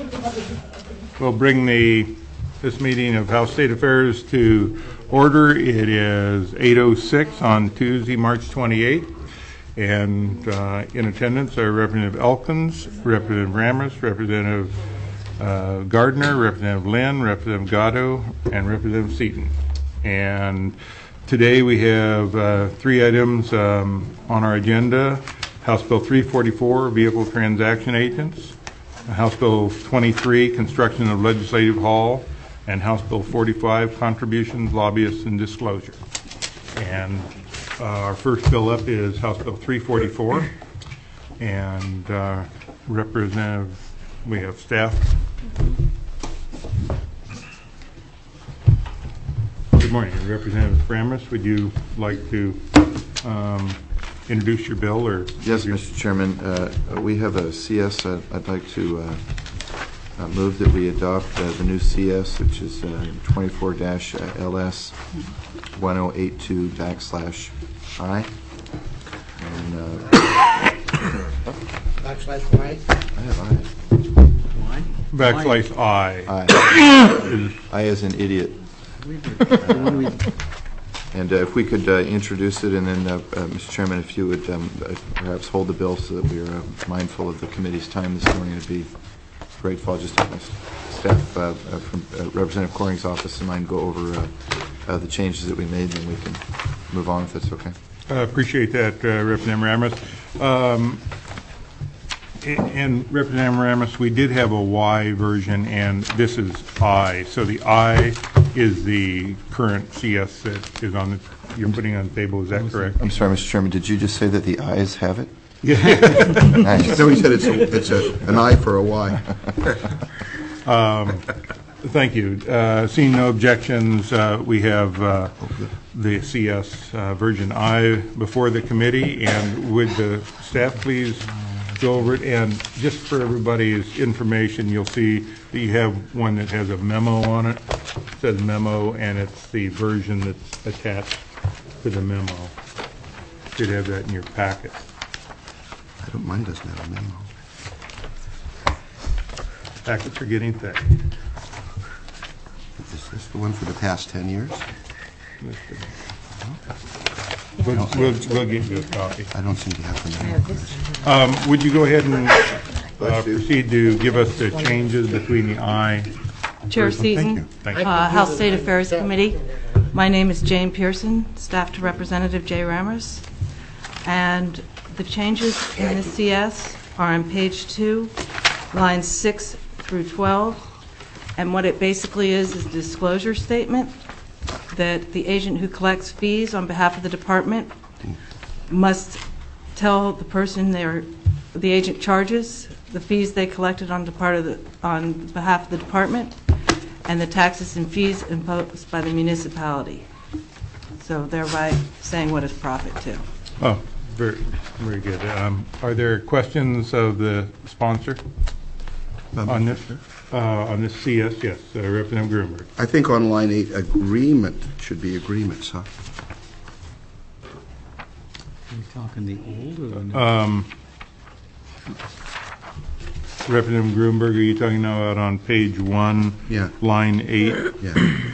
We'll bring this meeting of House State Affairs to order. It is 8:06 on Tuesday, March 28th. And in attendance are Representative Elkins, Representative Rammers, Representative Gardner, Representative Lynn, Representative Gatto, and Representative Seaton. And today we have three items on our agenda. House Bill 344, Vehicle Transaction Agents, House Bill 23, Construction of Legislative Hall, and House Bill 45, Contributions, Lobbyists, and Disclosure. And our first bill up is House Bill 344. And Representative, we have staff. Good morning. Representative Rammers, would you like to introduce your bill? Or yes, Mr. Chairman. We have a CS. I'd like to move that we adopt the new CS, which is 24-LS 1082/I. And backslash Y? I have I. Y? Backslash I. I as an idiot. And if we could introduce it, and then, Mr. Chairman, if you would perhaps hold the bill so that we are mindful of the committee's time this morning, it'd be grateful. I'll just have my staff from Representative Coring's office and mine go over the changes that we made, and we can move on if that's okay. Appreciate that, Representative Rammers. And Representative Rammers, we did have a Y version, and this is I. So the I is the current CS that is on you're putting on the table. Is that correct? I'm sorry, Mr. Chairman. Did you just say that the ayes have it? Yeah. Nice. So he said it's an I for a Y. Thank you. Seeing no objections, we have the CS version I before the committee. And would the staff please go over it? And just for everybody's information, you'll see that you have one that has a memo on it. It says memo, and it's the version that's attached to the memo. You should have that in your packet. I don't mind, doesn't have a memo. Packets are getting thick. Is this the one for the past 10 years? We'll get you a copy. I don't seem to have the memo. Would you go ahead and proceed to give us the changes between the I? Chair Seaton, House State Affairs Committee. My name is Jane Pearson, staff to Representative Jay Rammers. And the changes in the CS are on page 2, lines 6 through 12. And what it basically is a disclosure statement that the agent who collects fees on behalf of the department must tell the person the agent charges, the fees they collected on behalf of the department, and the taxes and fees imposed by the municipality. So thereby saying what is profit to. Oh, very, very good. Are there questions of the sponsor on this? On this CS, yes, Representative Gruenberg. I think on line 8, agreement should be agreements, huh? Are you talking the old or the new? Representative Gruenberg, are you talking now about on page 1, Yeah. line 8? Yeah.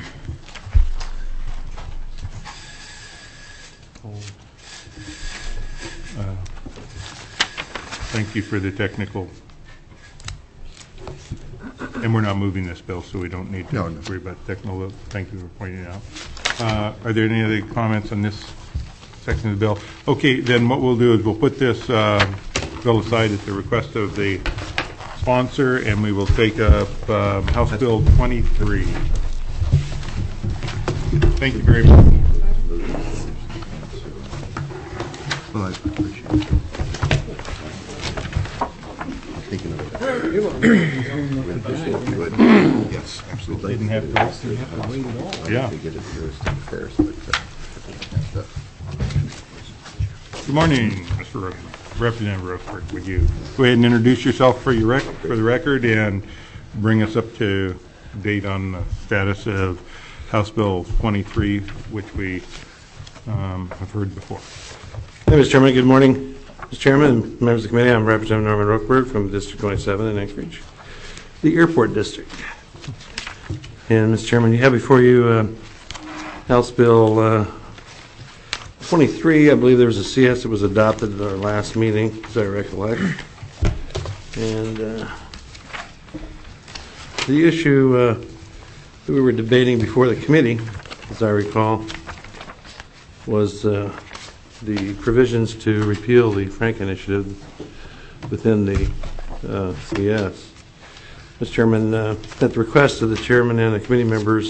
Thank you for the technical. And we're not moving this bill, so we don't need to worry about technical. Thank you for pointing it out. Are there any other comments on this section of the bill? Okay, then what we'll do is we'll put this bill aside at the request of the sponsor, and we will take up House Bill 23. Thank you very much. Well, I appreciate it. Thinking of it. Yes, absolutely. Didn't have to wait at all. Yeah. Good morning, Mr. Representative Roseberg. Would you go ahead and introduce yourself for the record and bring us up to date on the status of House Bill 23, which we have heard before. Hey, Mr. Chairman. Good morning, Mr. Chairman and members of the committee. I'm Representative Norman Rookberg from District 27 in Anchorage. the airport district. And, Mr. Chairman, you have before you House Bill 23. I believe there was a CS that was adopted at our last meeting, as I recollect. And the issue that we were debating before the committee, as I recall, was the provisions to repeal the Frank Initiative within the CS. Mr. Chairman, at the request of the chairman and the committee members,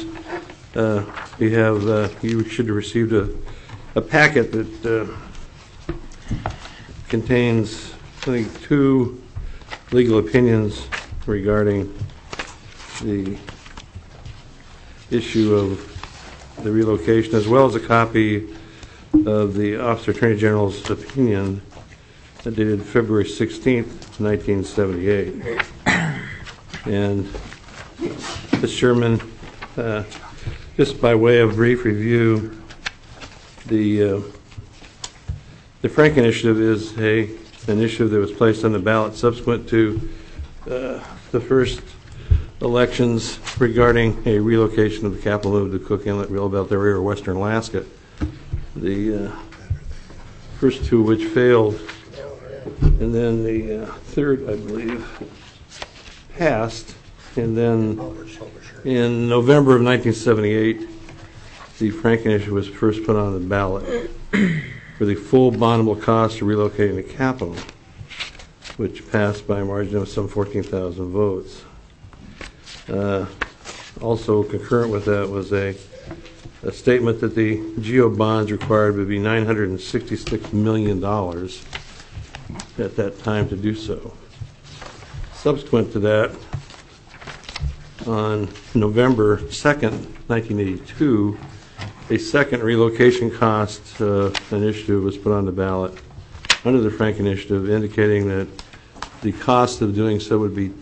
you should have received a packet that contains, I think, 2 legal opinions regarding the issue of the relocation, as well as a copy of the Office of Attorney General's opinion dated February 16th, 1978. And, Mr. Chairman, just by way of brief review, the Frank Initiative is an initiative that was placed on the ballot subsequent to the first elections regarding a relocation of the capital move to Cook Inlet, Rehoboth area, or Western Alaska. The first 2 which failed, and then the third, I believe, passed. And then in November of 1978, the Frank Initiative was first put on the ballot for the full bondable cost of relocating the capital, which passed by a margin of some 14,000 votes. Also concurrent with that was a statement that the GEO bonds required would be $966 million at that time to do so. Subsequent to that, on November 2nd, 1982, a second relocation cost initiative was put on the ballot under the Frank Initiative, indicating that the cost of doing so would be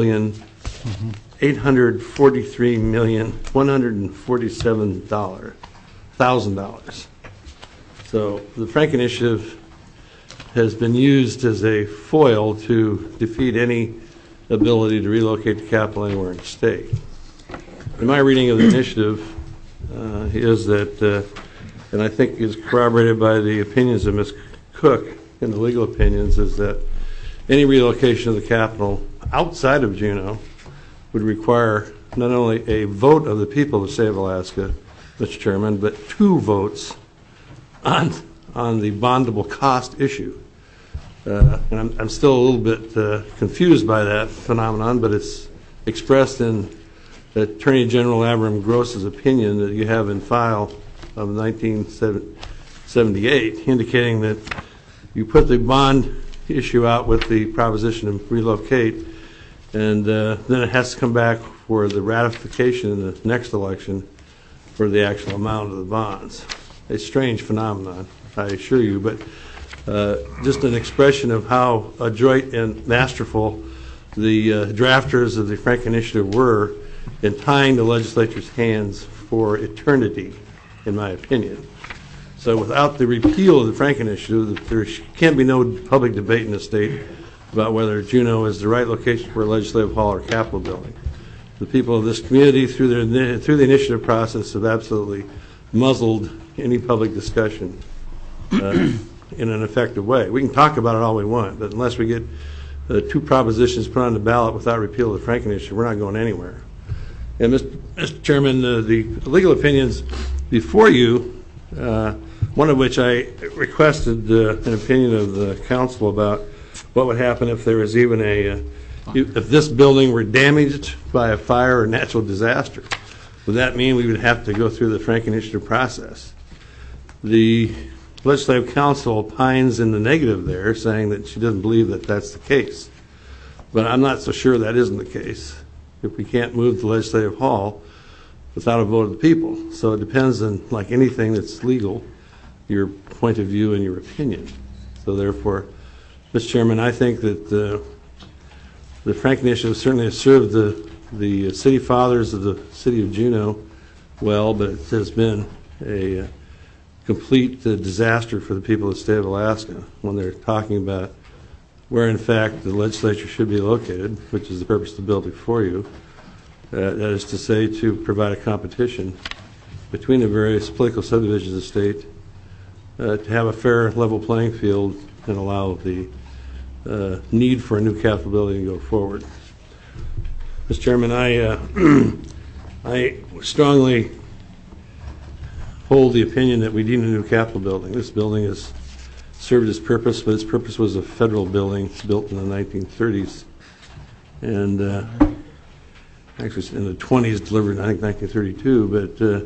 $2,843,147,000. So the Frank Initiative has been used as a foil to defeat any ability to relocate the capital anywhere in the state. In my reading of the initiative is that, and I think is corroborated by the opinions of Ms. Cook in the legal opinions, is that any relocation of the capital outside of Juneau would require not only a vote of the people of the state of Alaska, Mr. Chairman, but 2 votes on the bondable cost issue. And I'm still a little bit confused by that phenomenon, but it's expressed in Attorney General Avram Gross's opinion that you have in file of 1978, indicating that you put the bond issue out with the proposition of relocate, and then it has to come back for the ratification in the next election for the actual amount of the bonds. A strange phenomenon, I assure you, but just an expression of how adroit and masterful the drafters of the Frank Initiative were in tying the legislature's hands for eternity, in my opinion. So without the repeal of the Frank Initiative, there can be no public debate in the state about whether Juneau is the right location for a legislative hall or Capitol building. The people of this community, through the initiative process, have absolutely muzzled any public discussion in an effective way. We can talk about it all we want, but unless we get 2 propositions put on the ballot without repeal of the Frank Initiative, we're not going anywhere. And Mr. Chairman, the legal opinions before you, one of which I requested an opinion of the council about what would happen if there was even if this building were damaged by a fire or natural disaster. Would that mean we would have to go through the Frank Initiative process? The Legislative Council opines in the negative there, saying that she doesn't believe that that's the case. But I'm not so sure that isn't the case, if we can't move the Legislative Hall without a vote of the people. So it depends on, like anything that's legal, your point of view and your opinion. So therefore, Mr. Chairman, I think that the Frank Initiative certainly has served the city fathers of the city of Juneau well, but it has been a complete disaster for the people of the state of Alaska when they're talking about where in fact the legislature should be located, which is the purpose of the bill before you. That is to say, to provide a competition between the various political subdivisions of the state to have a fair, level playing field and allow the need for a new Capitol building to go forward. Mr. Chairman, I strongly hold the opinion that we need a new Capitol building. This building has served its purpose, but its purpose was a federal building built in the 1930s. And actually in the 20s, delivered in, I think, 1932. But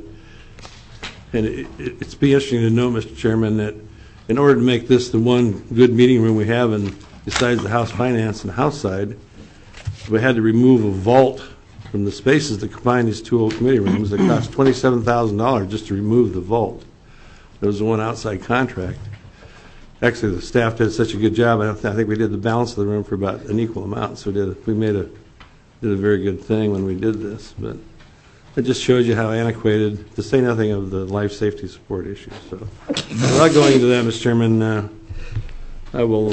it's be interesting to know, Mr. Chairman, that in order to make this the one good meeting room we have, and besides the House Finance and House side, we had to remove a vault from the spaces that combine these two old committee rooms that cost $27,000 just to remove the vault. There was one outside contract. Actually, the staff did such a good job. I think we did the balance of the room for about an equal amount. So we did a very good thing when we did this. But it just shows you how antiquated, to say nothing of the life safety support issues. So without going into that, Mr. Chairman, I will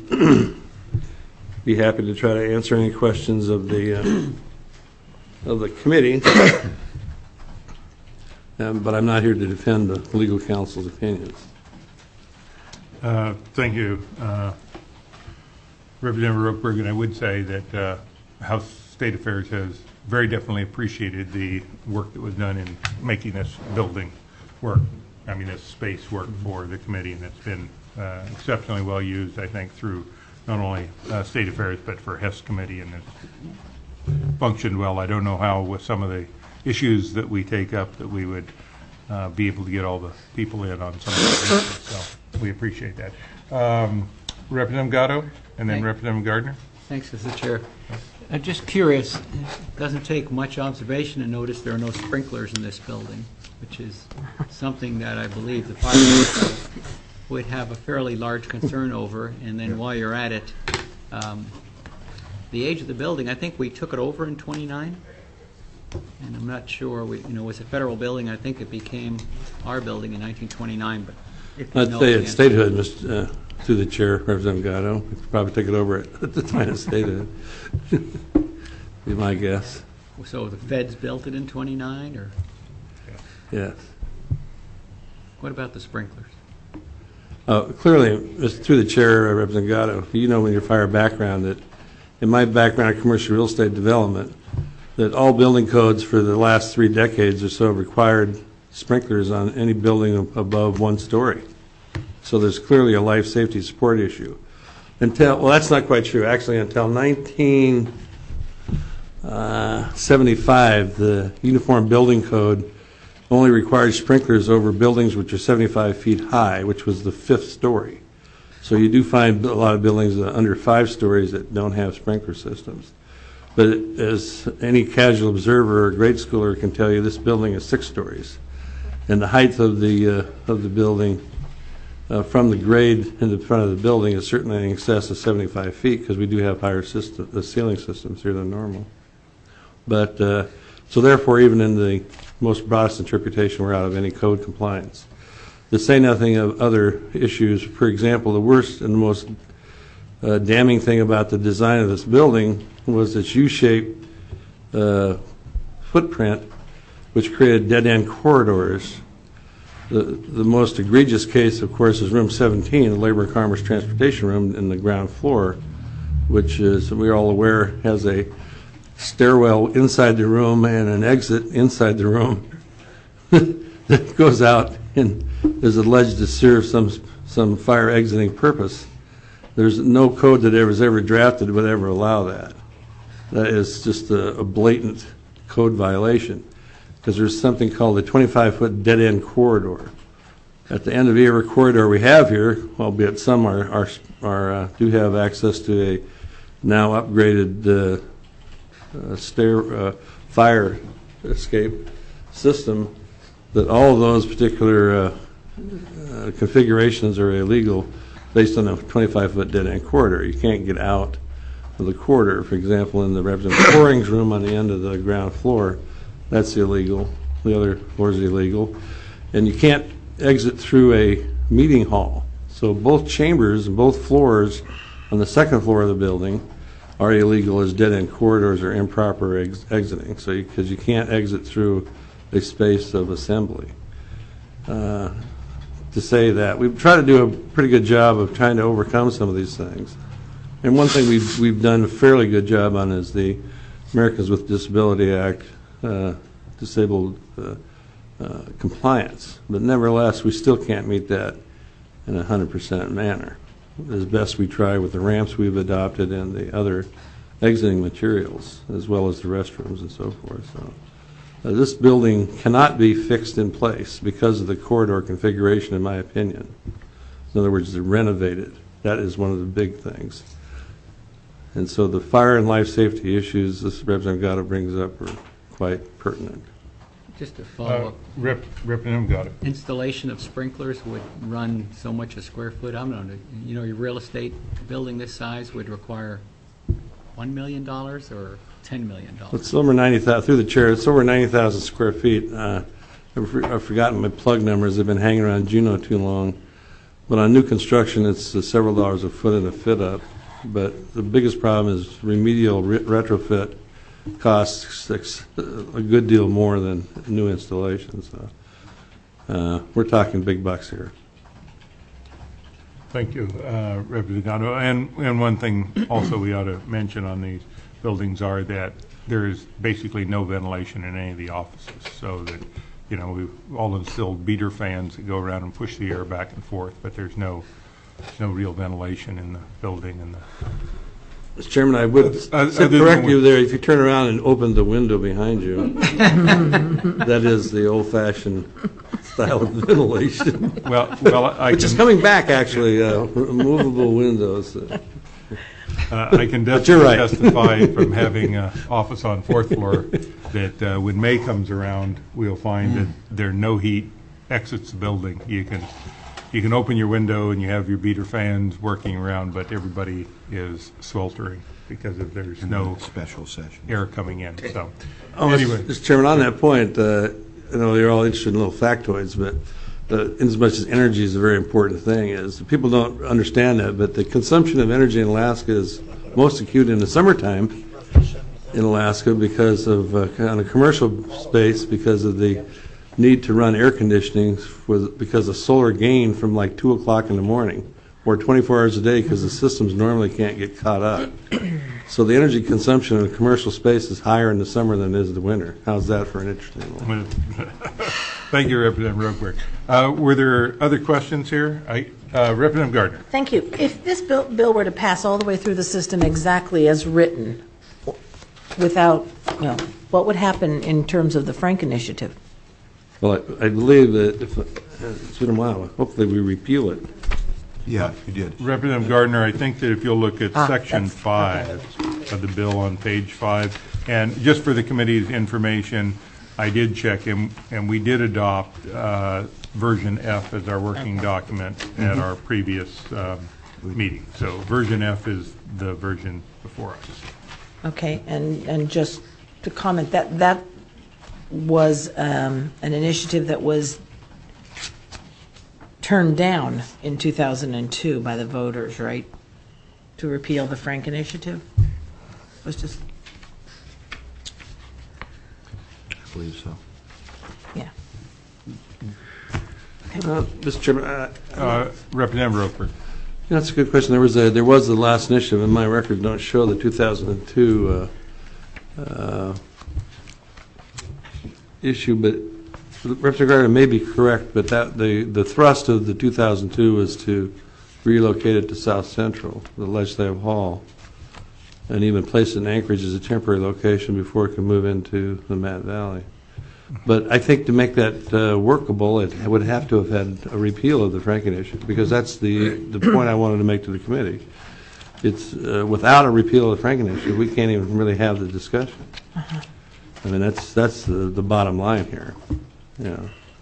be happy to try to answer any questions of the committee. But I'm not here to defend the legal counsel's opinions. Thank you, Representative Rokeberg, and I would say that House State Affairs has very definitely appreciated the work that was done in making this building work. I mean, this space work for the committee, and it's been exceptionally well used, I think, through not only State Affairs but for Hess Committee, and it's functioned well. I don't know how, with some of the issues that we take up, that we would be able to get all the people in on some of those issues. So we appreciate that. Representative Gatto, and then Representative Gardner. Thanks, Mr. Chair. I'm just curious, it doesn't take much observation to notice there are no sprinklers in this building, which is something that I believe the fire marshal would have a fairly large concern over. And then while you're at it, the age of the building, I think we took it over in 29, and I'm not sure, it was a federal building. I think it became our building in 1929. But if you I'd know say the it's answer. statehood, through the chair, Representative Gatto. We could probably take it over at the time of statehood. Be my guess. So the feds built it in 29, or Yes. what about the sprinklers? Clearly, through the chair, Representative Gatto, you know in your fire background that in my background in commercial real estate development, that all building codes for the last 3 decades or so required sprinklers on any building above 1 story. So there's clearly a life safety support issue. Well, that's not quite true. Actually, until 1975, the Uniform Building Code only required sprinklers over buildings which are 75 feet high, which was the 5th story. So you do find a lot of buildings under 5 stories that don't have sprinkler systems. But as any casual observer or grade schooler can tell you, this building is 6 stories. And the height of the building from the grade in the front of the building is certainly in excess of 75 feet, because we do have higher ceiling systems here than normal. But so therefore, even in the most broadest interpretation, we're out of any code compliance. To say nothing of other issues, for example, the worst and the most damning thing about the design of this building was its U-shaped footprint, which created dead-end corridors. The most egregious case, of course, is room 17, the Labor and Commerce Transportation Room in the ground floor, which is, we're all aware, has a stairwell inside the room and an exit inside the room that goes out and is alleged to serve some fire exiting purpose. There's no code that was ever drafted would ever allow that. That is just a blatant code violation, because there's something called a 25-foot dead-end corridor. At the end of every corridor we have here, albeit some do have access to a now upgraded fire escape system, that all of those particular configurations are illegal based on a 25-foot dead-end corridor. You can't get out of the corridor. For example, in the Representative Coring's room on the end of the ground floor, that's illegal. The other floor is illegal. And you can't exit through a meeting hall. So both chambers and both floors on the second floor of the building are illegal as dead-end corridors or improper exiting, so because you can't exit through a space of assembly. To say that, we've tried to do a pretty good job of trying to overcome some of these things. And one thing we've done a fairly good job on is the Americans with Disability Act disabled compliance. But nevertheless, we still can't meet that in a 100% manner. As best we try with the ramps we've adopted and the other exiting materials, as well as the restrooms and so forth. So this building cannot be fixed in place because of the corridor configuration, in my opinion. In other words, to renovate it. That is one of the big things. And so the fire and life safety issues this Representative Gatto brings up are quite pertinent. Just to follow up, Representative Gatto. installation of sprinklers would run so much a square foot. I'm not, you know, your real estate building this size would require $1 million or $10 million. It's over 90,000, through the chair, it's over 90,000 square feet. I've forgotten my plug numbers. They've been hanging around Juneau too long. But on new construction, it's several dollars a foot in a fit up. But the biggest problem is remedial retrofit costs a good deal more than new installations. So, we're talking big bucks here. Thank you, Representative Gatto. And one thing also we ought to mention on these buildings are that there is basically no ventilation in any of the offices, so that, you know, we've all installed beater fans that go around and push the air back and forth, but there's no real ventilation in the building. And Mr. Chairman, I would correct you there. If you turn around and open the window behind you, that is the old-fashioned style of ventilation. Well, which is coming back, actually, movable windows. I can definitely testify from having an office on 4th floor that when May comes around, we'll find that there no heat exits the building. You can open your window and you have your beater fans working around, but everybody is sweltering because there's no special session air coming in. So, anyway, Mr. Chairman, on that point, I know you're all interested in little factoids, but in as much as energy is a very important thing, is people don't understand that, but the consumption of energy in Alaska is most acute in the summertime in Alaska because of on a commercial space, because of the need to run air conditioning because of solar gain from like 2 o'clock in the morning or 24 hours a day, because the systems normally can't get caught up. So the energy consumption in a commercial space is higher in the summer than it is in the winter. How's that for an interesting one? Thank you, Representative Roquberg. Were there other questions here? Representative Gardner. Thank you. If this bill were to pass all the way through the system exactly as written, without, what would happen in terms of the Frank Initiative? Well, I believe that it's been a while. Hopefully we repeal it. Yeah, you did. Representative Gardner, I think that if you'll look at Section 5 of the bill on page 5, and just for the committee's information, I did check, and we did adopt version F as our working document at our previous meeting. So version F is the version before us. Okay, and just to comment, that was an initiative that was turned down in 2002 by the voters, right? To repeal the Frank Initiative? It was just... I believe so. Yeah. Mr. Chairman, Representative Roquberg. That's a good question. There was the last initiative, and my records don't show the 2002 issue, but Representative Gardner may be correct, but the thrust of the 2002 was to relocate it to South Central, the Legislative Hall, and even place it in Anchorage as a temporary location before it could move into the Matt Valley. But I think to make that workable, it would have to have had a repeal of the Frank Initiative, because that's the point I wanted to make to the committee. It's without a repeal of the Frank Initiative, we can't even really have the discussion. I mean, that's the bottom line here. Yeah.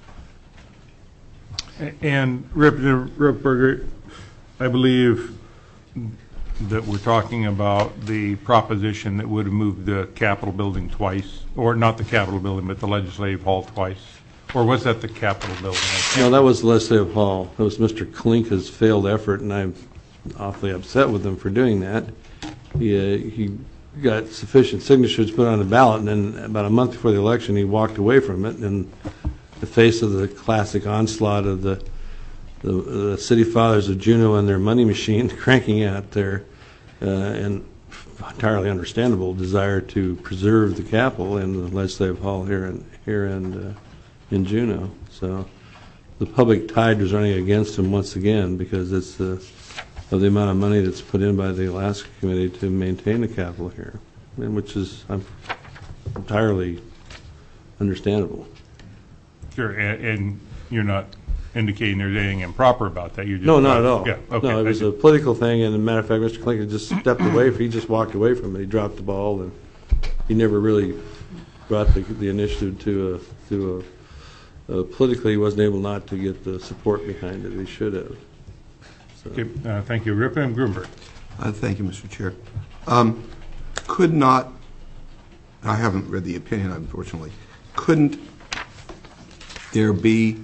And Representative Roquberg, I believe that we're talking about the proposition that would have moved the Capitol building twice, or not the Capitol building, but the Legislative Hall twice. Or was that the Capitol building? No, that was the Legislative Hall. That was Mr. Kalinka's failed effort, and awfully upset with him for doing that. He got sufficient signatures put on the ballot, and then about a month before the election, he walked away from it in the face of the classic onslaught of the city fathers of Juneau and their money machine cranking out their and entirely understandable desire to preserve the capital in the legislative hall here in Juneau. So the public tide was running against him once again because it's of the amount of money that's put in by the Alaska Committee to maintain the capital here, and which is entirely understandable. Sure, and you're not indicating there's anything improper about that? You just No, not at all. Yeah, okay. No, it was a political thing, and as a matter of fact, Mr. Clinton just stepped away. He just walked away from it. He dropped the ball, and he never really brought the initiative to politically, he wasn't able not to get the support behind it he should have. So. Okay, thank you. Representative Gruenberg. Thank you, Mr. Chair. Could not, I haven't read the opinion, unfortunately, couldn't there be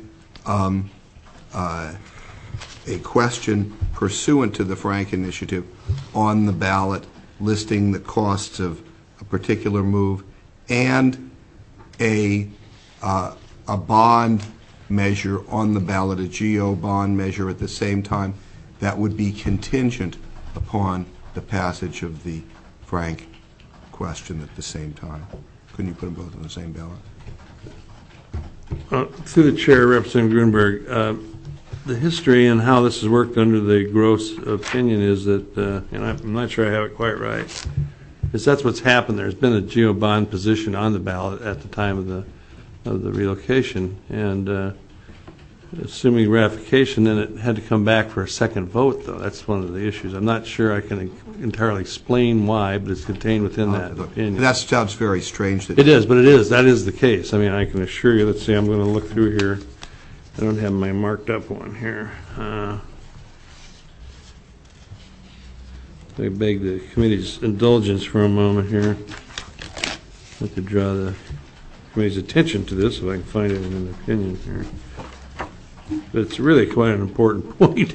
a question pursuant to the Frank Initiative on the ballot listing the costs of a particular move and a bond measure on the ballot, a GO bond measure at the same time that would be contingent upon the passage of the Frank question at the same time? Couldn't you put them both on the same ballot? Through the chair, Representative Gruenberg, the history and how this has worked under the Gross opinion is that, and I'm not sure I have it quite right, is that's what's happened. There's been a GO bond position on the ballot at the time of the relocation, and assuming ratification, then it had to come back for a second vote, though. That's one of the issues. I'm not sure I can entirely explain why, but it's contained within that opinion. That sounds very strange. It is, but it is. That is the case. I mean, I can assure you. Let's see, I'm going to look through here. I don't have my marked up one here. I beg the committee's indulgence for a moment here. I have to draw the committee's attention to this, if I can find it in an opinion here. But it's really quite an important point.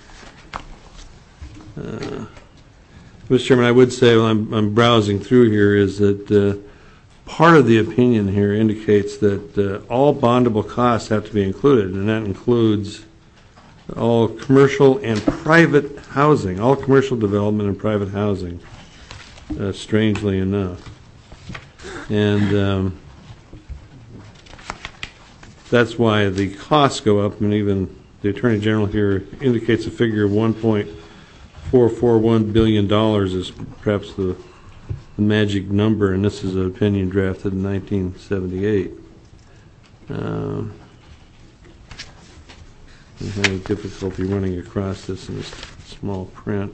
Mr. Chairman, I would say, while I'm browsing through here, is that part of the opinion here indicates that all bondable costs have to be included, and that includes all commercial and private housing, all commercial development and private housing, strangely enough. And that's why the costs go up, and even the Attorney General here indicates a figure of $1.441 billion is perhaps the magic number, and this is an opinion drafted in 1978. I'm having difficulty running across this in this small print.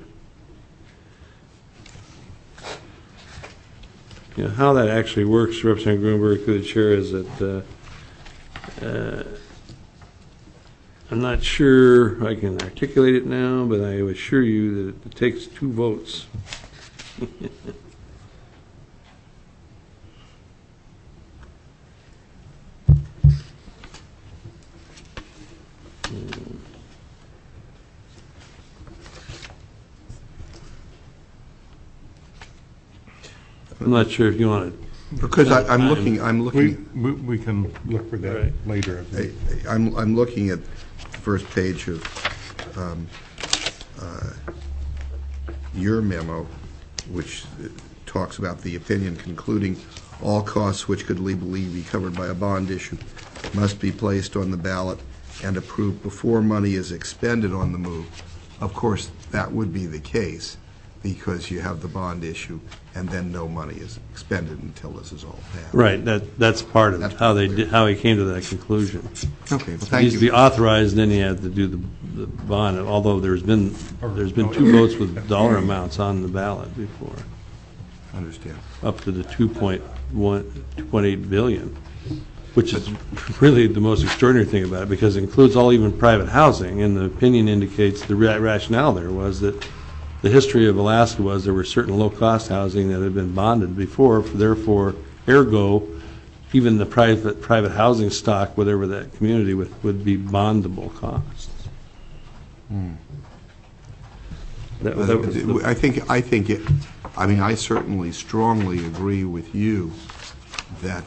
You know, how that actually works, Representative Gruenberg, through the chair, is that I'm not sure I can articulate it now, but I assure you that it takes 2 votes. I'm not sure if you want to. Because I'm looking. We can look for that Right. later. I'm looking at the first page of your memo, which talks about the opinion concluding all costs which could legally be covered by a bond issue must be placed on the ballot and approved before money is expended on the move. Of course, that would be the case because you have the bond issue and then no money is expended until this is all passed. Right, that's part of That's how they clear. did, how he came to that conclusion. Okay, well, It thank needs to be you. authorized, and then you have to do the bond. Although there's been 2 votes with dollar amounts on the ballot before, Understand. up to the 2.8 billion, which is really the most extraordinary thing about it because it includes all even private housing. And the opinion indicates the rationale there was that the history of Alaska was there were certain low-cost housing that had been bonded before, therefore, ergo, even the private housing stock, whatever that community would be bondable costs. I certainly strongly agree with you that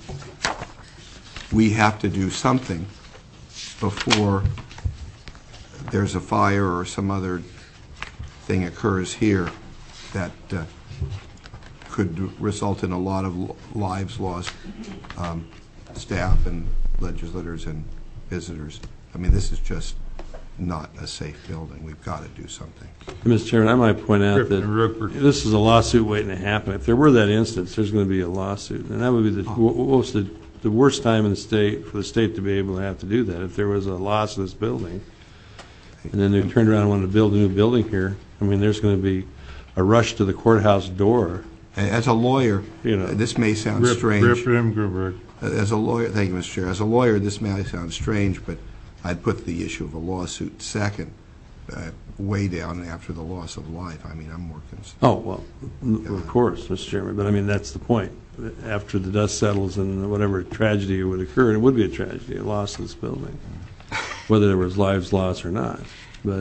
we have to do something before there's a fire or some other thing occurs here that could result in a lot of lives lost, staff and legislators and visitors. I mean, this is just not a safe building. We've got to do something. Mr. Chairman, I might point out that this is a lawsuit waiting to happen. If there were that instance, there's going to be a lawsuit, and that would be the worst time in the state for the state to be able to have to do that. If there was a loss of this building, and then they turned around and wanted to build a new building here, I mean, there's going to be a rush to the courthouse door. As a lawyer, this may sound strange. As a lawyer, thank you, Mr. Chair. As a lawyer, this may sound strange, but I'd put the issue of a lawsuit second, way down after the loss of life. I mean, I'm more concerned. Oh, well, of course, Mr. Chairman, but I mean, that's the point. After the dust settles and whatever tragedy would occur, it would be a tragedy, a loss of this building, whether there was lives lost or not. But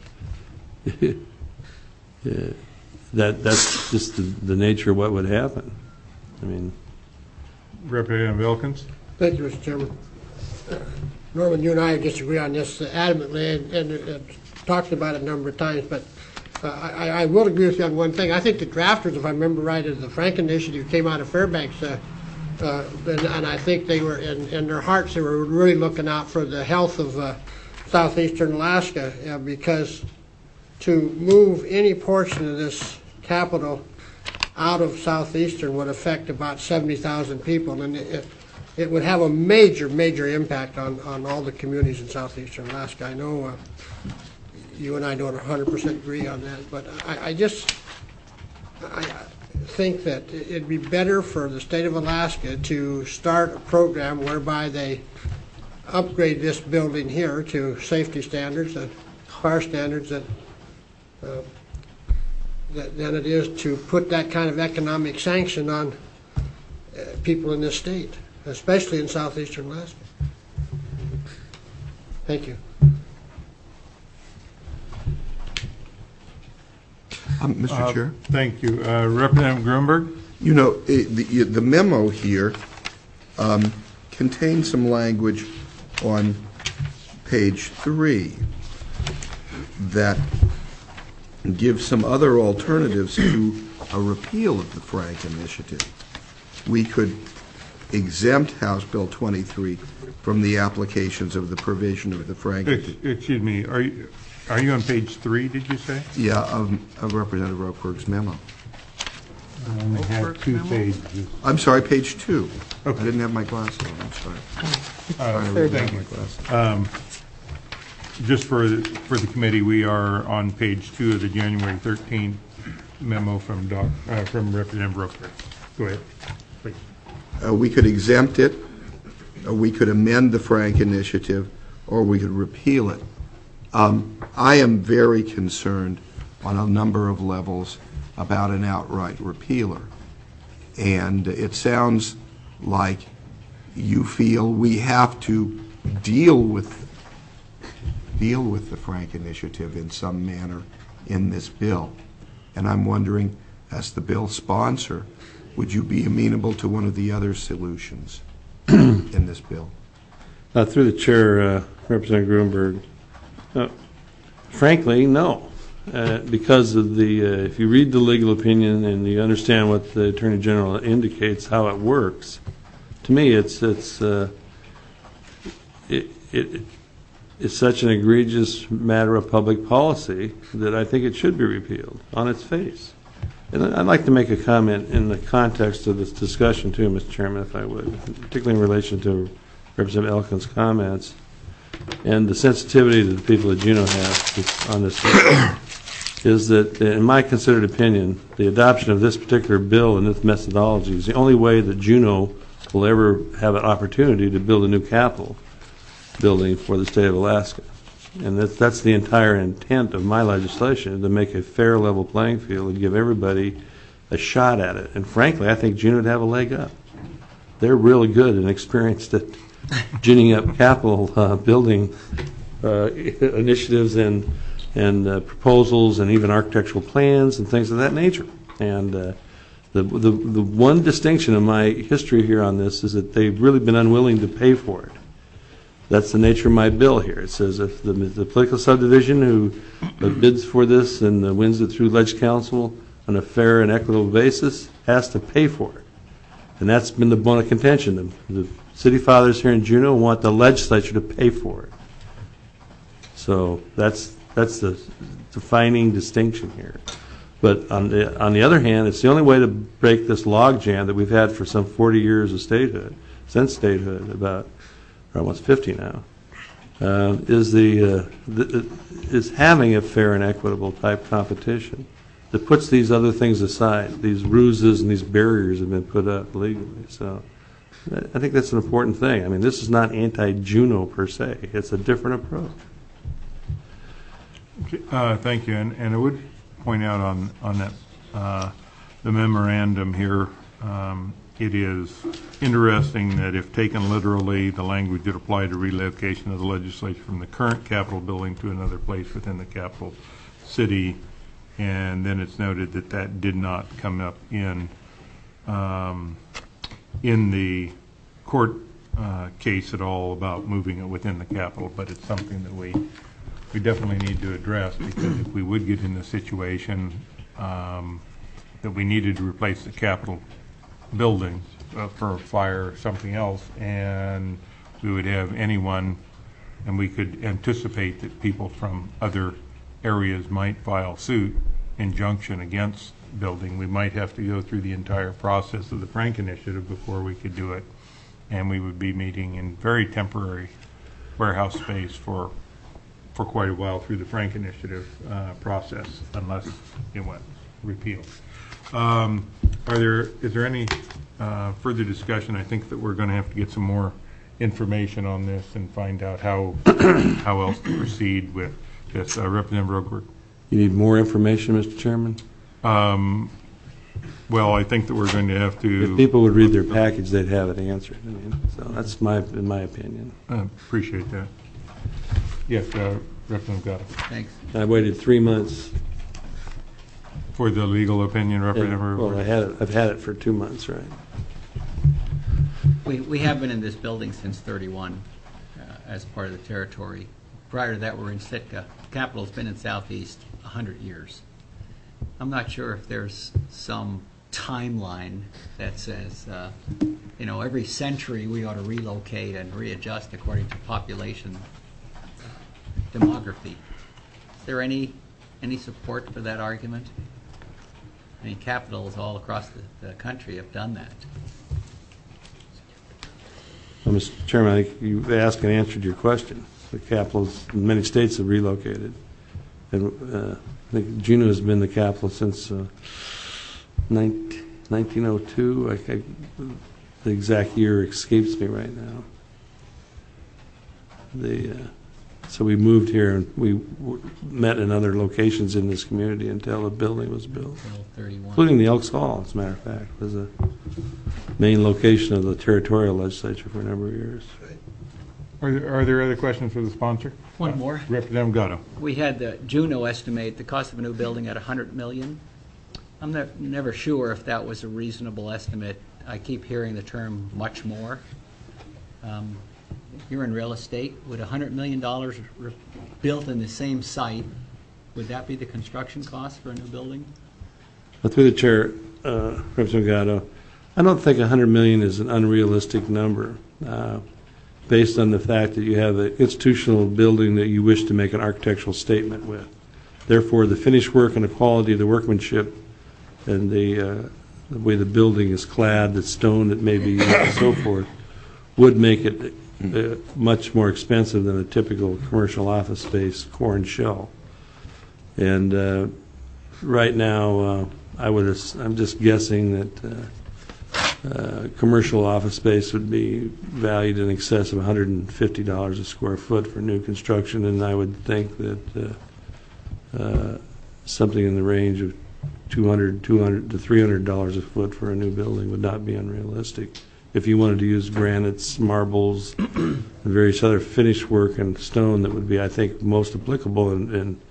that's just the nature of what would happen. I mean, Representative Elkins. Thank you, Mr. Chairman. Norman, you and I disagree on this adamantly, and talked about it a number of times, but I will agree with you on one thing. I think the drafters, if I remember right, of the Frank Initiative came out of Fairbanks, and I think they were, in their hearts, they were really looking out for the health of southeastern Alaska, because to move any portion of this capital out of southeastern would affect about 70,000 people, and it would have a major, major impact on all the communities in southeastern Alaska. I know you and I don't 100% agree on that, but I think that it'd be better for the state of Alaska to start a program whereby they upgrade this building here to safety standards and fire standards than it is to put that kind of economic sanction on people in this state, especially in southeastern Alaska. Thank you. Mr. Chair? Thank you. Representative Grunberg? You know, the memo here contains some language on page 3 that gives some other alternatives to a repeal of the Frank Initiative. We could exempt House Bill 23 from the applications of the provision of the Frank Initiative. Excuse me, are you on page 3, did you say? Yeah, of Representative Ropeberg's memo. I only have 2 pages. I'm sorry, page 2. Okay. I didn't have my glasses on, I'm sorry. Thank you. Just for the committee, we are on page 2 of the January 13th memo from Representative Ropeberg. Go ahead, please. We could exempt it, or we could amend the Frank Initiative, or we could repeal it. I am very concerned on a number of levels about an outright repealer. And it sounds like you feel we have to deal with the Frank Initiative in some manner in this bill. And I'm wondering, as the bill sponsor, would you be amenable to one of the other solutions in this bill? Through the chair, Representative Grunberg, frankly, no. Because of the, if you read the legal opinion and you understand what the Attorney General indicates, how it works, to me it's such an egregious matter of public policy that I think it should be repealed on its face. And I'd like to make a comment in the context of this discussion too, Mr. Chairman, if I would, particularly in relation to Representative Elkins' comments and the sensitivity that the people of Juneau have on this issue, is that, in my considered opinion, the adoption of this particular bill and this methodology is the only way that Juneau will ever have an opportunity to build a new Capitol building for the state of Alaska. And that's the entire intent of my legislation, to make a fair, level playing field and give everybody a shot at it. And frankly, I think Juneau would have a leg up. They're really good and experienced at ginning up capital building initiatives and and proposals and even architectural plans and things of that nature. And the one distinction in my history here on this is that they've really been unwilling to pay for it. That's the nature of my bill here. It says if the political subdivision who bids for this and wins it through Ledge Council on a fair and equitable basis has to pay for it. And that's been the bone of contention. The city fathers here in Juneau want the legislature to pay for it. So that's the defining distinction here. But on the other hand, it's the only way to break this logjam that we've had for some 40 years of statehood, since statehood, about almost 50 now, is having a fair and equitable type competition that puts these other things aside. These ruses and these barriers have been put up legally. So I think that's an important thing. I mean, this is not anti-Juneau per se. It's a different approach. Okay, thank you. And I would point out on that the memorandum here, it is interesting that if taken literally, the language would apply to relocation of the legislature from the current Capitol building to another place within the capital city. And then it's noted that that did not come up in the court case at all about moving it within the Capitol, but it's something that we definitely need to address, because if we would get in the situation that we needed to replace the Capitol building for a fire or something else, and we would have anyone, and we could anticipate that people from other areas might file suit, injunction against building, we might have to go through the entire process of the Frank Initiative before we could do it, and we would be meeting in very temporary warehouse space for quite a while through the Frank Initiative process, unless it went repealed. Is there any further discussion? I think that we're going to have to get some more information on this and find out how else to proceed with this. Representative Roquefort. You need more information, Mr. Chairman? Well, I think that we're going to have to... If people would read their package, they'd have it answered. I mean, so that's in my opinion. I appreciate that. Yes, Representative Gatto. Thanks. I waited 3 months. For the legal opinion, Representative? Well, I've had it for 2 months, right? We have been in this building since 31 as part of the territory. Prior to that, we're in Sitka. The Capitol's been in Southeast 100 years. I'm not sure if there's some timeline that says, every century we ought to relocate and readjust according to population demography. Is there any support for that argument? I mean, capitals all across the country have done that. Well, Mr. Chairman, I think you asked and answered your question. The capitals in many states have relocated. And I think Juneau has been the capital since 1902. The exact year escapes me right now. So we moved here, and we met in other locations in this community until the building was built, including the Elks Hall, as a matter of fact, was a main location of the territorial legislature for a number of years. Are there other questions for the sponsor? One more. Representative Gatto. We had the Juneau estimate the cost of a new building at $100 million. I'm never sure if that was a reasonable estimate. I keep hearing the term much more. You're in real estate. Would $100 million built in the same site, would that be the construction cost for a new building? Well, through the chair, Representative Gatto, I don't think $100 million is an unrealistic number, based on the fact that you have an institutional building that you wish to make an architectural statement with. Therefore, the finished work and the quality of the workmanship and the way the building is clad, the stone that may be used and so forth, would make it much more expensive than a typical commercial office space core and shell. And right now, I'm just guessing that commercial office space would be valued in excess of $150 a square foot for new construction, and I would think that something in the range of $200 to $300 a foot for a new building would not be unrealistic. If you wanted to use granites, marbles, and various other finished work and stone, that would be, I think, most applicable and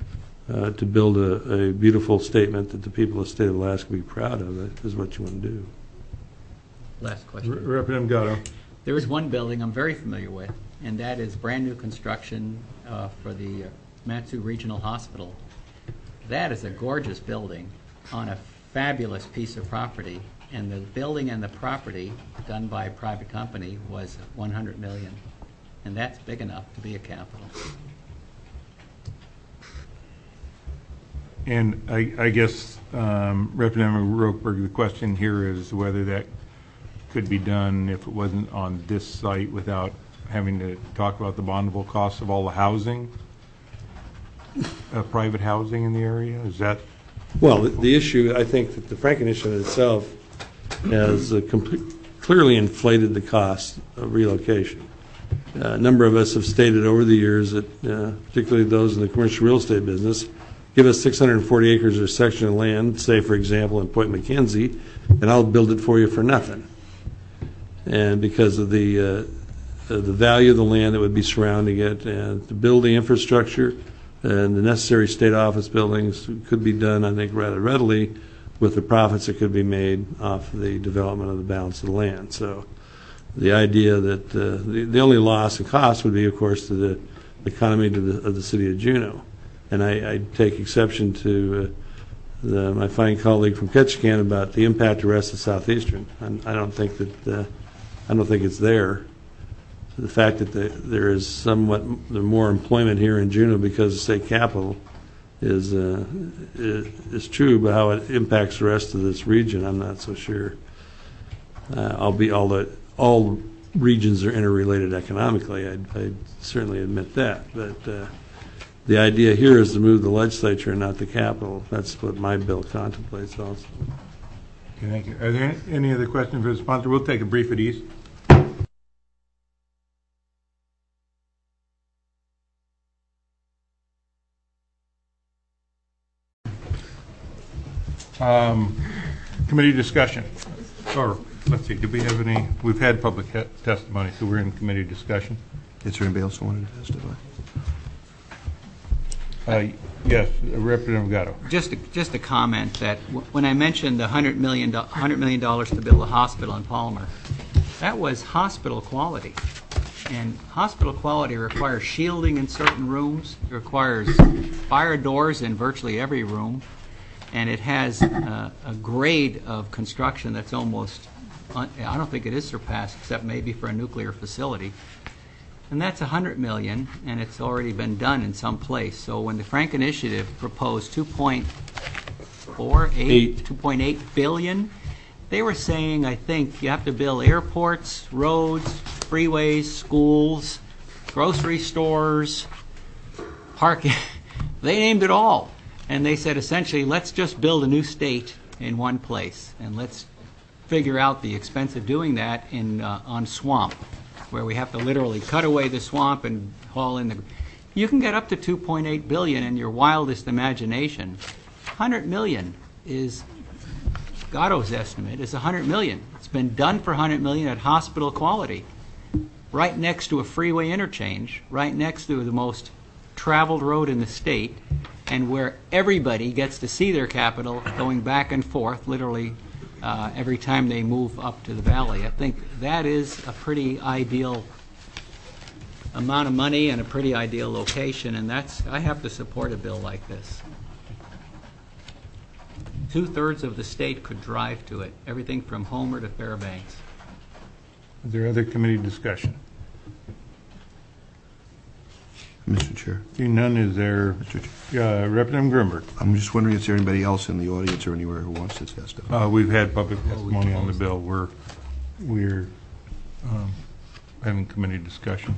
to build a beautiful statement that the people of the state of Alaska be proud of. That is what you want to do. Last question. Representative Gatto. There is one building I'm very familiar with, and that is brand-new construction for the Matsu Regional Hospital. That is a gorgeous building on a fabulous piece of property, and the building and the property done by a private company was $100 million, and that's big enough to be a capital. And I guess, Representative Ropeberg, the question here is whether that could be done if it wasn't on this site without having to talk about the bondable costs of all the housing, private housing in the area. Is that? Well, the issue, I think that the Franken Initiative itself has clearly inflated the cost of relocation. A number of us have stated over the years that, particularly those in the commercial real estate business, give us 640 acres or a section of land, say, for example, in Point McKenzie, and I'll build it for you for nothing. And because of the value of the land that would be surrounding it, and to build the infrastructure and the necessary state office buildings could be done, I think, rather readily with the profits that could be made off the development of the balance of the land. So the idea that the only loss in cost would be, of course, to the economy of the city of Juneau. And I take exception to my fine colleague from Ketchikan about the impact to the rest of Southeastern. I don't think it's there. The fact that there is somewhat more employment here in Juneau because of state capital is true, but how it impacts the rest of this region, I'm not so sure. All regions are interrelated economically. I'd certainly admit that, but the idea here is to move the legislature and not the capital. That's what my bill contemplates also. Okay, thank you. Are there any other questions for the sponsor? We'll take a brief at ease. Committee discussion. Or, let's see, did we have any? We've had public testimony, so we're in committee discussion. Is there anybody else who wanted to testify? Yes, Representative Gatto. Just a comment that when I mentioned the $100 million to build a hospital in Palmer, that was hospital quality. And hospital quality requires shielding in certain rooms, it requires fire doors in virtually every room, and it has a grade of construction that's almost, I don't think it is surpassed except maybe for a nuclear facility. And that's $100 million, and it's already been done in some place. So when the Frank Initiative proposed 2.8 billion, they were saying, I think, you have to build airports, roads, freeways, schools, grocery stores, parking. They named it all. And they said, essentially, let's just build a new state in one place, and let's figure out the expense of doing that on swamp, where we have to literally cut away the swamp and haul in the... You can get up to 2.8 billion in your wildest imagination. 100 million is, Gatto's estimate is 100 million. It's been done for 100 million at hospital quality, right next to a freeway interchange, right next to the most traveled road in the state, and where everybody gets to see their capital going back and forth, literally every time they move up to the valley. I think that is a pretty ideal amount of money and a pretty ideal location, and I have to support a bill like this. 2/3 of the state could drive to it, everything from Homer to Fairbanks. Is there other committee discussion? Mr. Chair. Seeing none, is there Representative Grimberg? I'm just wondering, is there anybody else in the audience or anywhere who wants to testify? We've had public testimony on the bill. We're having committee discussion.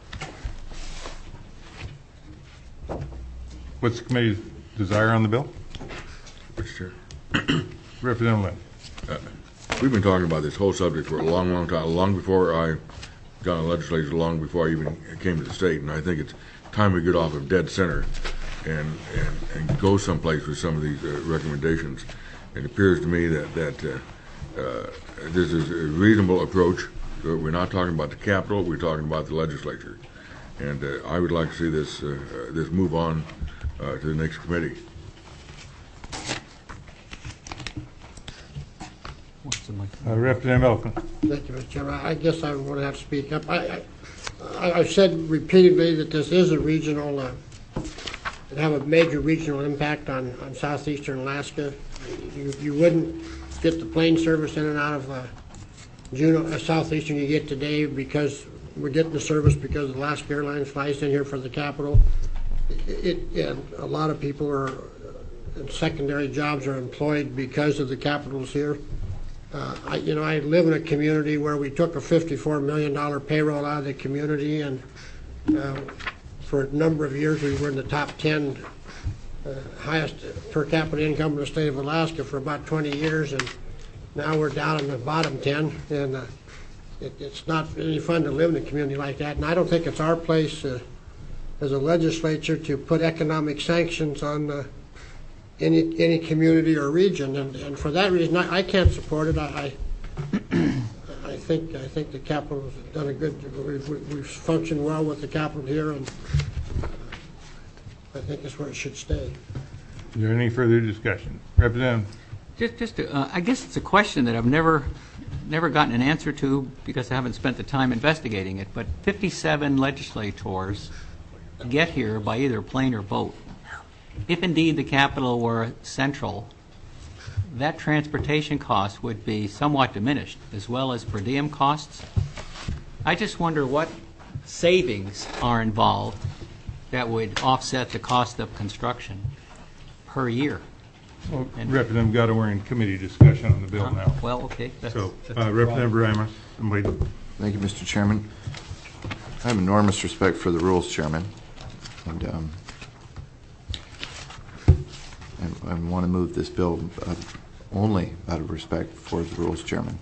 What's the committee's desire on the bill? Mr. Chair. Representative Lynn. We've been talking about this whole subject for a long, long time, long before I got in the legislature, long before I even came to the state, and I think it's time we get off of dead center and go someplace with some of these recommendations. It appears to me that this is a reasonable approach. We're not talking about the Capitol, we're talking about the legislature. And I would like to see this move on to the next committee. Representative Elkin. Thank you, Mr. Chairman. I guess I'm going to have to speak up. I've said repeatedly that this is a regional, it have a major regional impact on southeastern Alaska. You wouldn't get the plane service in and out of Juneau, southeastern you get today because we're getting the service because Alaska Airlines flies in here for the capital. And a lot of people are, secondary jobs are employed because of the capitals here. I live in a community where we took a $54 million payroll out of the community, and for a number of years we were in the top 10 highest per capita income in the state of Alaska for about 20 years, and now we're down in the bottom 10, and it's not any fun to live in a community like that. And I don't think it's our place as a legislature to put economic sanctions on any community or region, and for that reason, I can't support it. I think the capital has done a good. We've functioned well with the capital here, and I think that's where it should stay. Is there any further discussion, Representative? I guess it's a question that I've never gotten an answer to because I haven't spent the time investigating it. But 57 legislators get here by either plane or boat. If indeed the capital were central, that transportation cost would be somewhat diminished, as well as per diem costs. I just wonder what savings are involved that would offset the cost of construction per year. Well, Representative Gatto, we're in committee discussion on the bill now. Well, okay. So, Representative Ramos, I'm waiting. Thank you, Mr. Chairman. I have enormous respect for the Rules Chairman, and I want to move this bill only out of respect for the Rules Chairman.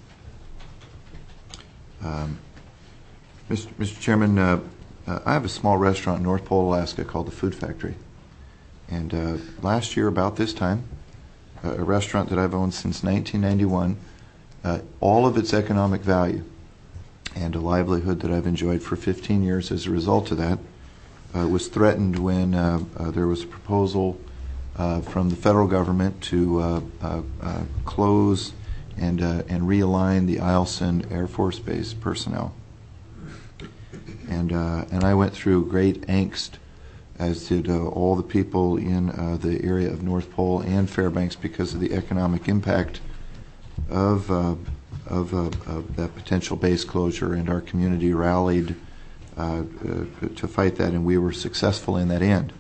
Mr. Chairman, I have a small restaurant in North Pole, Alaska called the Food Factory. And last year, about this time, a restaurant that I've owned since 1991, all of its economic value and a livelihood that I've enjoyed for 15 years as a result of that was threatened when there was a proposal from the federal government to close and realign the Eielson Air Force Base personnel. And I went through great angst, as did all the people in the area of North Pole and Fairbanks, because of the economic impact of that potential base closure, and our community rallied to fight that, and we were successful in that end.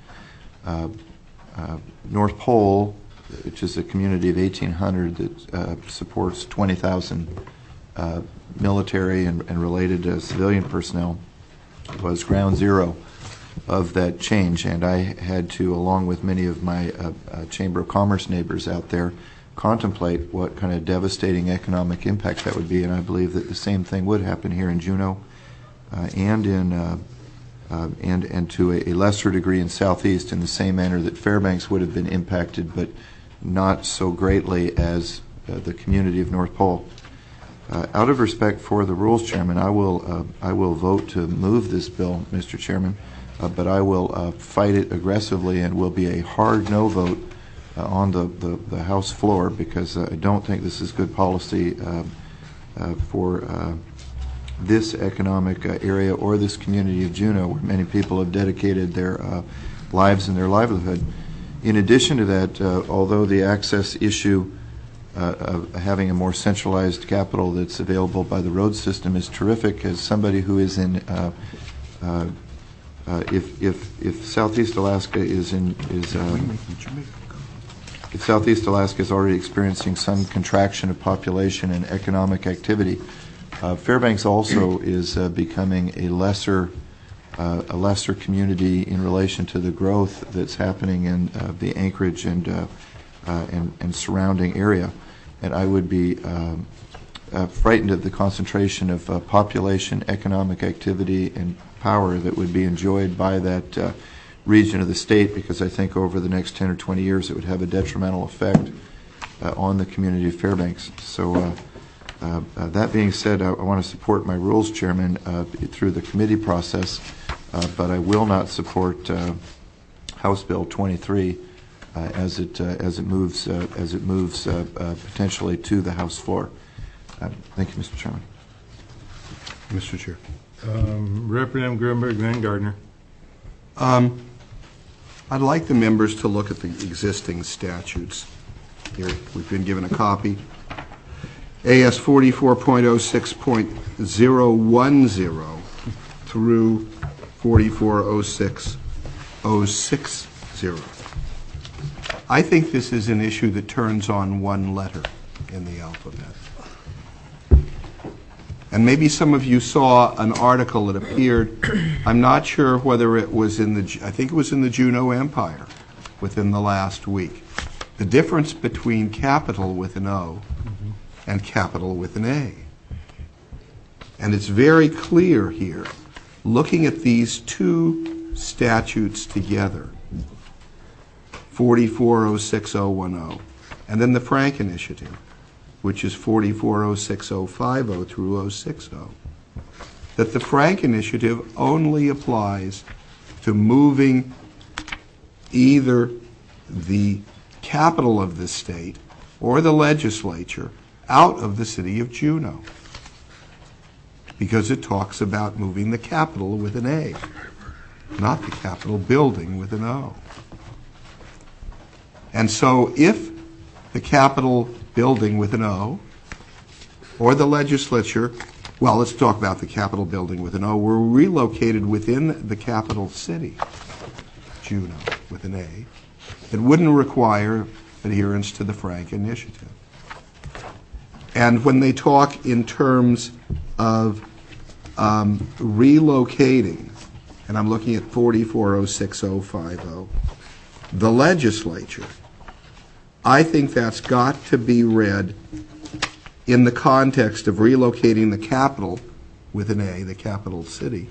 North Pole, which is a community of 1,800 that supports 20,000 military and related civilian personnel, was ground zero of that change, and I had to, along with many of my Chamber of Commerce neighbors out there, contemplate what kind of devastating economic impact that would be, and I believe that the same thing would happen here in Juneau and to a lesser degree in Southeast, in the same manner that Fairbanks would have been impacted, but not so greatly as the community of North Pole. Out of respect for the Rules Chairman, I will vote to move this bill, Mr. Chairman, but I will fight it aggressively and will be a hard no vote on the House floor, because I don't think this is good policy for this economic area or this community of Juneau, where many people have dedicated their lives and their livelihood. In addition to that, although the access issue of having a more centralized capital that's available by the road system is terrific, as somebody who is in if Southeast Alaska if Southeast Alaska is already experiencing some contraction of population and economic activity, Fairbanks also is becoming a lesser community in relation to the growth that's happening in the Anchorage and surrounding area. And I would be frightened of the concentration of population, economic activity, and power that would be enjoyed by that region of the state, because I think over the next 10 or 20 years it would have a detrimental effect on the community of Fairbanks. So that being said, I want to support my Rules Chairman through the committee process, but I will not support House Bill 23 as it moves potentially to the House floor. Thank you, Mr. Chairman. Mr. Chair. Representative Gruenberg, then Gardner. I'd like the members to look at the existing statutes. Here, we've been given a copy. AS 44.06.010 through 44.06.060. I think this is an issue that turns on one letter in the alphabet. And maybe some of you saw an article that appeared, I'm not sure whether it was in the, I think it was in the Juneau Empire within the last week. The difference between capital with an O and capital with an A. And it's very clear here, looking at these two statutes together, 44.06.010, and then the Frank Initiative, which is 44.06.050 through 060, that the Frank Initiative only applies to moving either the capital of the state or the legislature out of the city of Juneau, because it talks about moving the capital with an A, not the Capitol building with an O. And so if the Capitol building with an O or the legislature, well, let's talk about the Capitol building with an O, were relocated within the capital city, Juneau, with an A, it wouldn't require adherence to the Frank Initiative. And when they talk in terms of relocating, and I'm looking at 44.06.050, the legislature, I think that's got to be read in the context of relocating the capital with an A, the capital city.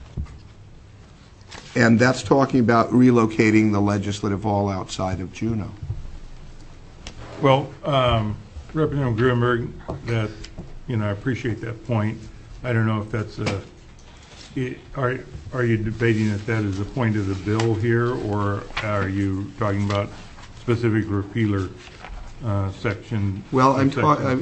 And that's talking about relocating the legislative hall outside of Juneau. Well, Representative Gruenberg, that, I appreciate that point. I don't know if that's are you debating that is a point of the bill here, or are you talking about specific repealer section? Well, I'm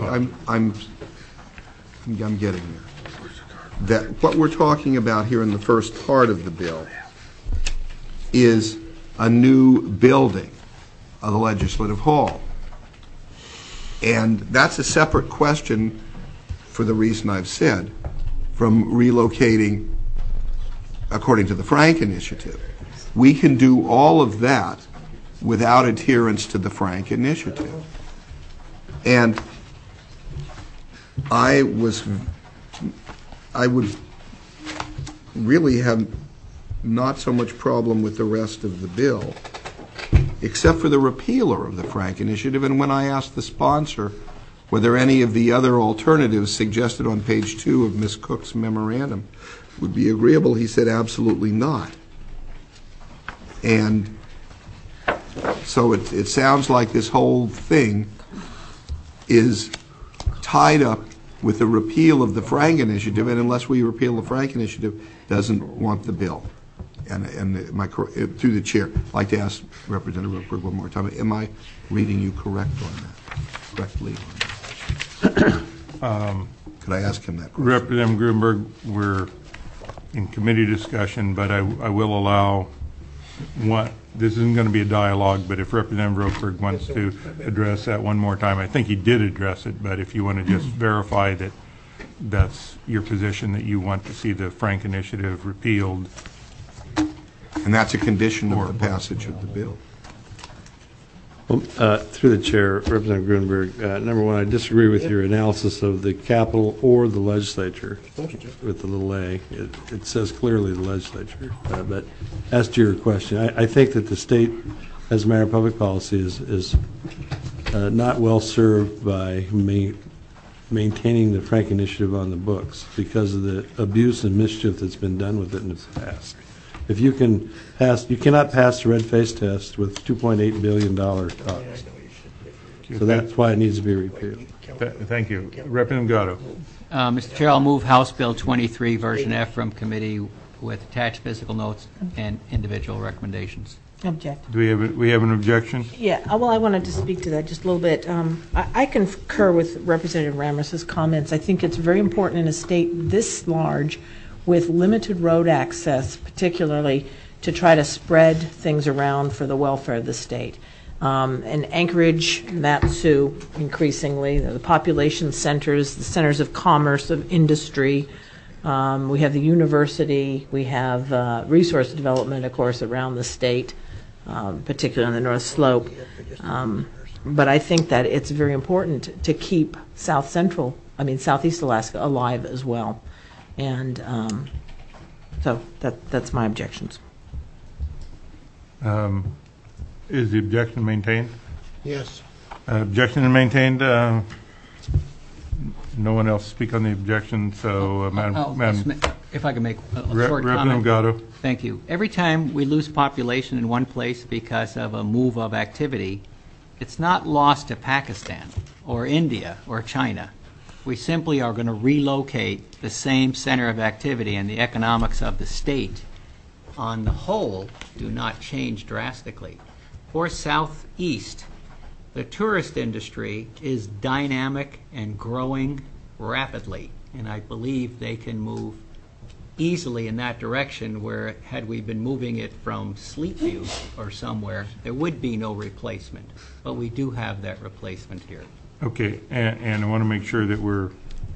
getting there. That what we're talking about here in the first part of the bill is a new building of the Legislative Hall. And that's a separate question, for the reason I've said, from relocating according to the Frank Initiative. We can do all of that without adherence to the Frank Initiative. And I would really have not so much problem with the rest of the bill, except for the repealer of the Frank Initiative. And when I asked the sponsor whether any of the other alternatives suggested on page 2 of Ms. Cook's memorandum would be agreeable, he said absolutely not. And so it sounds like this whole thing is tied up with the repeal of the Frank Initiative, and unless we repeal the Frank Initiative, doesn't want the bill. And through the chair, I'd like to ask Representative Rookberg one more time. Am I reading you correctly on that? Could I ask him that question? Representative Gruenberg, we're in committee discussion, but I will allow this isn't going to be a dialogue, but if Representative Rookberg wants to address that one more time, I think he did address it, but if you want to just verify that that's your position, that you want to see the Frank Initiative repealed. And that's a condition of the passage of the bill. Well, through the chair, Representative Gruenberg, number one, I disagree with your analysis of the Capitol or the legislature with the little a. It says clearly the legislature. But as to your question, I think that the state, as a matter of public policy, is not well served by maintaining the Frank Initiative on the books because of the abuse and mischief that's been done with it in the past. If you can pass, you cannot pass the red face test with $2.8 billion cost. So that's why it needs to be repealed. Thank you. Representative Gatto. Mr. Chair, I'll move House Bill 23, version F from committee with attached physical notes and individual recommendations. Object. Do we have an objection? Yeah, well, I wanted to speak to that just a little bit. I concur with Representative Ramos's comments. I think it's very important in a state this large with limited road access, particularly to try to spread things around for the welfare of the state. And Anchorage, Mat-Su, increasingly, the population centers, the centers of commerce, of industry. We have the university. We have resource development, of course, around the state, particularly on the North Slope. But I think that it's very important to keep Southeast Alaska alive as well. And so that's my objections. Is the objection maintained? Yes. Objection is maintained. No one else speak on the objection, so Madam If I can make a short Representative comment. Gatto. Thank you. Every time we lose population in one place because of a move of activity, it's not lost to Pakistan or India or China. We simply are going to relocate the same center of activity, and the economics of the state on the whole do not change drastically. For Southeast, the tourist industry is dynamic and growing rapidly, and I believe they can move easily in that direction, where had we been moving it from Sleepview or somewhere, there would be no replacement. But we do have that replacement here. Okay, and I want to make sure that we're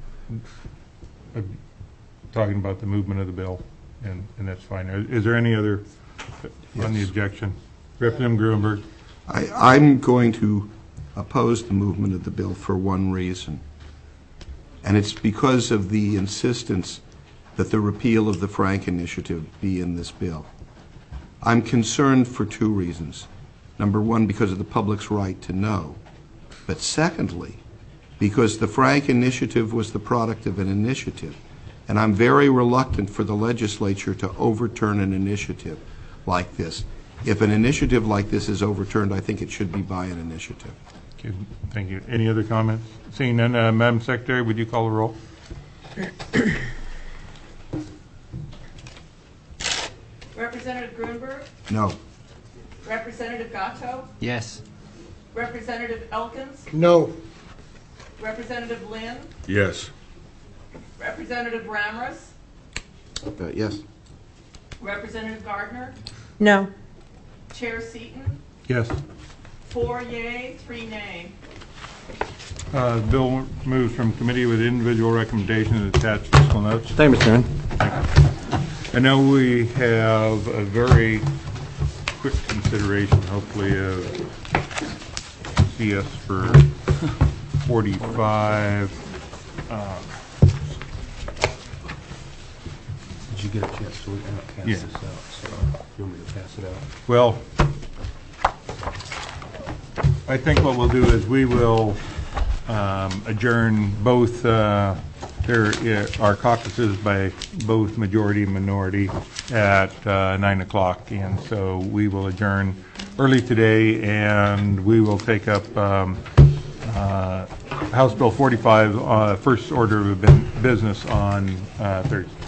talking about the movement of the bill, and that's fine. Is there any other on the objection? Representative Gruenberg. I'm going to oppose the movement of the bill for one reason, and it's because of the insistence that the repeal of the Frank Initiative be in this bill. I'm concerned for two reasons. Number one, because of the public's right to know, but secondly, because the Frank Initiative was the product of an initiative, and I'm very reluctant for the legislature to overturn an initiative like this. If an initiative like this is overturned, I think it should be by an initiative. Okay, thank you. Any other comments? Seeing none, Madam Secretary, would you call the roll? Representative Gruenberg, No. Representative Gatto, Yes. Representative Elkins, No. Representative Lynn, Yes. Representative Ramrus, Yes. Representative Gardner, No. Chair Seaton, Yes. 4 yea, 3 nay. Bill moves from committee with individual recommendations and attached fiscal notes. Thank you, Mr. Chairman. And now we have a very quick consideration, hopefully, of CS for 45. Did you get a chance to pass Yeah. this out? So you want me to pass it out? Well, I think what we'll do is we will adjourn both, there are caucuses by both majority and minority at 9 o'clock. And so we will adjourn early today, and we will take up House Bill 45, first order of business on Thursday.